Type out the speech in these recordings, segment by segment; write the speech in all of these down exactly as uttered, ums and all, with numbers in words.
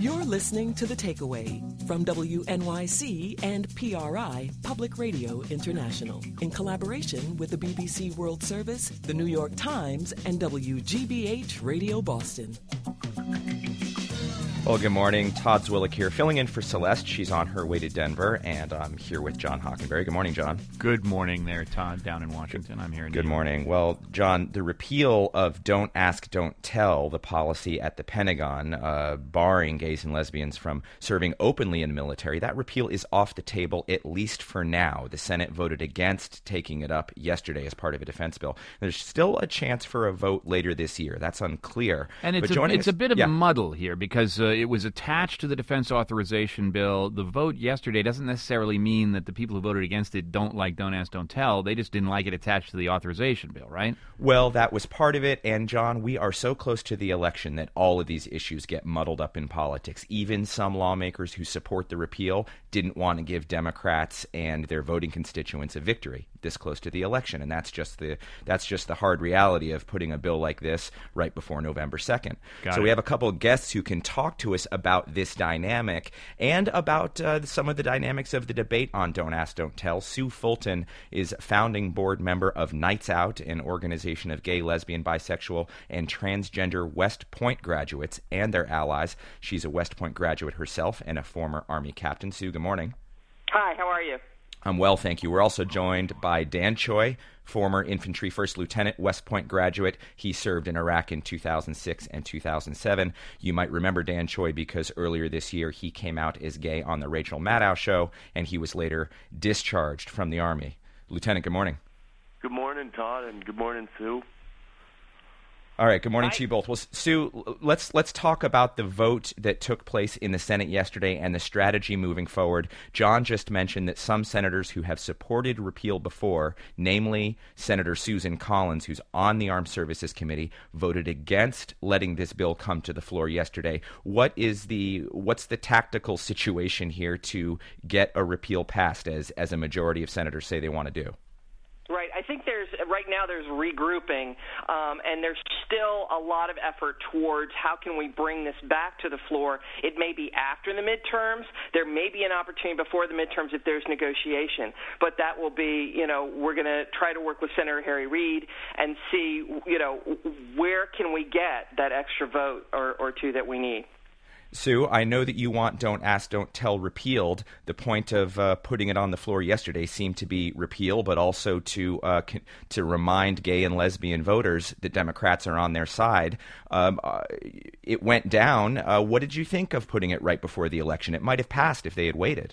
You're listening to The Takeaway from W N Y C and P R I Public Radio International in collaboration with the B B C World Service, the New York Times, and W G B H Radio Boston. Well, good morning. Todd Zwillick here, filling in for Celeste. She's on her way to Denver, and I'm here with John Hockenberry. Good morning, John. Good morning there, Todd, down in Washington. I'm here in Good morning. Well, John, the repeal of Don't Ask, Don't Tell, the policy at the Pentagon, uh, barring gays and lesbians from serving openly in the military, that repeal is off the table, at least for now. The Senate voted against taking it up yesterday as part of a defense bill. There's still a chance for a vote later this year. That's unclear. And it's, a, it's us, a bit of yeah. a muddle here because uh, it was attached to the defense authorization bill. The vote yesterday doesn't necessarily mean that the people who voted against it don't like Don't Ask, Don't Tell. They just didn't like it attached to the authorization bill, right? Well, that was part of it. And, John, we are so close to the election that all of these issues get muddled up in politics. Even some lawmakers who support the repeal didn't want to give Democrats and their voting constituents a victory this close to the election. And that's just the that's just the hard reality of putting a bill like this right before November second. Got so it. We have a couple of guests who can talk to us about this dynamic and about uh, some of the dynamics of the debate on Don't Ask, Don't Tell. Sue Fulton is founding board member of Nights Out, an organization of gay, lesbian, bisexual, and transgender West Point graduates and their allies. She's a West Point graduate herself and a former Army captain. Sue, good morning. Hi, how are you? I'm well, thank you. We're also joined by Dan Choi, former infantry first lieutenant, West Point graduate. He served in Iraq in two thousand six and two thousand seven. You might remember Dan Choi because earlier this year he came out as gay on the Rachel Maddow show, and he was later discharged from the Army. Lieutenant, good morning. Good morning, Todd, and good morning, Sue. All right, good morning Hi. to you both. Well, Sue, let's let's talk about the vote that took place in the Senate yesterday and the strategy moving forward. John just mentioned that some senators who have supported repeal before, namely Senator Susan Collins, who's on the Armed Services Committee, voted against letting this bill come to the floor yesterday. What is the what's the tactical situation here to get a repeal passed, as as a majority of senators say they want to do? Right. I think there's right now there's regrouping, um, and there's still a lot of effort towards how can we bring this back to the floor. It may be after the midterms. There may be an opportunity before the midterms if there's negotiation. But that will be, you know, we're going to try to work with Senator Harry Reid and see, you know, where can we get that extra vote or, or two that we need. Sue, I know that you want Don't Ask, Don't Tell repealed. The point of uh, putting it on the floor yesterday seemed to be repeal, but also to uh, con- to remind gay and lesbian voters that Democrats are on their side. Um, uh, it went down. Uh, what did you think of putting it right before the election? It might have passed if they had waited.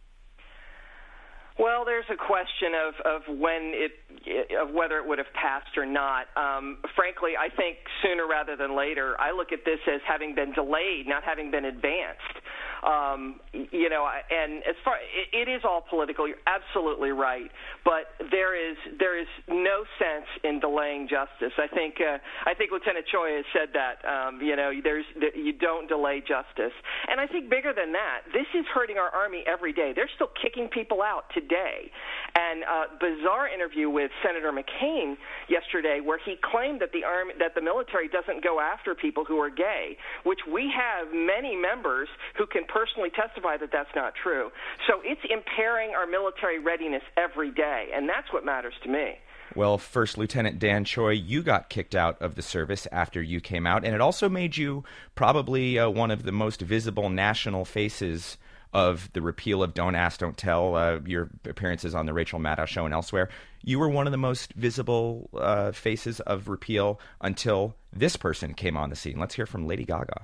Well, there's a question of, of when it, of whether it would have passed or not. Um, frankly, I think sooner rather than later. I look at this as having been delayed, not having been advanced. Um, you know, and as far it, it is all political. You're absolutely right, but there is there is no sense in delaying justice. I think uh, I think Lieutenant Choi has said that. Um, you know, there's you don't delay justice, and I think bigger than that, this is hurting our Army every day. They're still kicking people out today, and uh, bizarre interview with Senator McCain yesterday, where he claimed that the army that the military doesn't go after people who are gay, which we have many members who can personally testify that that's not true. So it's impairing our military readiness every day, and that's what matters to me. Well, First Lieutenant Dan Choi, you got kicked out of the service after you came out, and it also made you probably uh, one of the most visible national faces of the repeal of Don't Ask, Don't Tell, uh, your appearances on the Rachel Maddow show and elsewhere. You were one of the most visible uh, faces of repeal until this person came on the scene. Let's hear from Lady Gaga.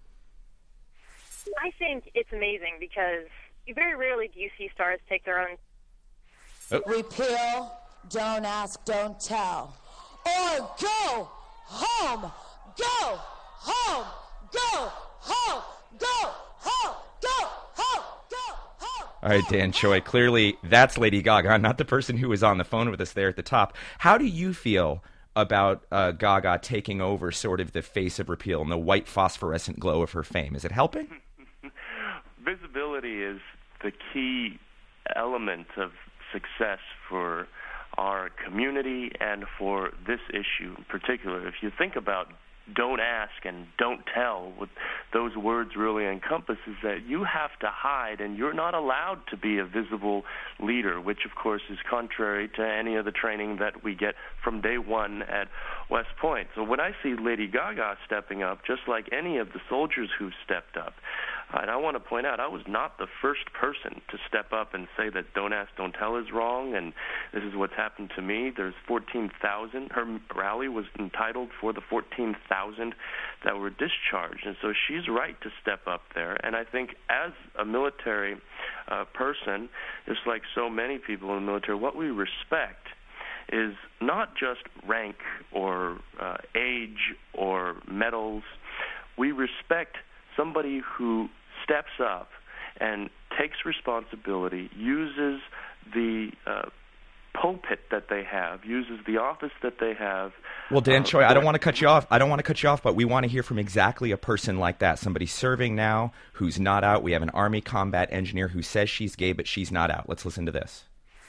I think it's amazing because you very rarely do you see stars take their own. Oh. Repeal, Don't Ask, Don't Tell, or go home, go home, go home, go home, go home, go home. All right, Dan Choi, clearly that's Lady Gaga, not the person who was on the phone with us there at the top. How do you feel about uh, Gaga taking over sort of the face of repeal and the white phosphorescent glow of her fame? Is it helping? Visibility is the key element of success for our community and for this issue in particular. If you think about don't ask and don't tell, what those words really encompass is that you have to hide and you're not allowed to be a visible leader, which of course is contrary to any of the training that we get from day one at West Point. So when I see Lady Gaga stepping up, just like any of the soldiers who've stepped up, and I want to point out, I was not the first person to step up and say that don't ask, don't tell is wrong, and this is what's happened to me. There's fourteen thousand. Her rally was entitled for the fourteen thousand that were discharged, and so she's right to step up there. And I think as a military uh, person, just like so many people in the military, what we respect is not just rank or uh, age or medals. We respect somebody who steps up and takes responsibility, uses the uh, pulpit that they have, uses the office that they have. Well, Dan uh, Choi, I don't want to cut you off. I don't want to cut you off, but we want to hear from exactly a person like that, somebody serving now who's not out. We have an Army combat engineer who says she's gay, but she's not out. Let's listen to this.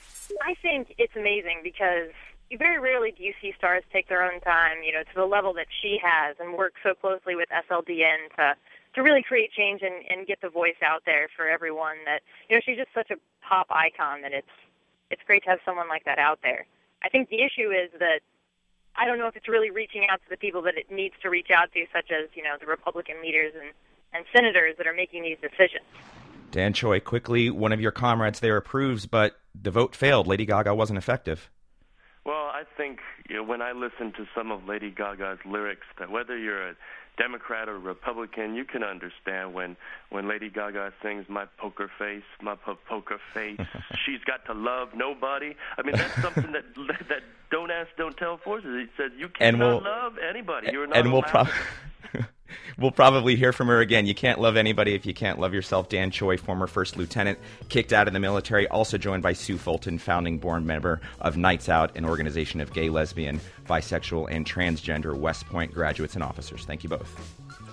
I think it's amazing because you very rarely do you see stars take their own time, you know, to the level that she has and work so closely with S L D N to to really create change and, and get the voice out there for everyone. That, you know, she's just such a pop icon that it's it's great to have someone like that out there. I think the issue is that I don't know if it's really reaching out to the people that it needs to reach out to, such as, you know, the Republican leaders and, and senators that are making these decisions. Dan Choi, quickly, one of your comrades there approves, but the vote failed. Lady Gaga wasn't effective. Well, I think, you know, when I listen to some of Lady Gaga's lyrics, that whether you're a Democrat or Republican, you can understand when, when Lady Gaga sings "My Poker Face, My po- Poker Face," she's got to love nobody. I mean, that's something that that Don't Ask, Don't Tell forces. It says you cannot we'll, love anybody. You're not and we'll allowed pro- We'll probably hear from her again. You can't love anybody if you can't love yourself. Dan Choi, former first lieutenant, kicked out of the military, also joined by Sue Fulton, founding board member of Nights Out, an organization of gay, lesbian, bisexual, and transgender West Point graduates and officers. Thank you both.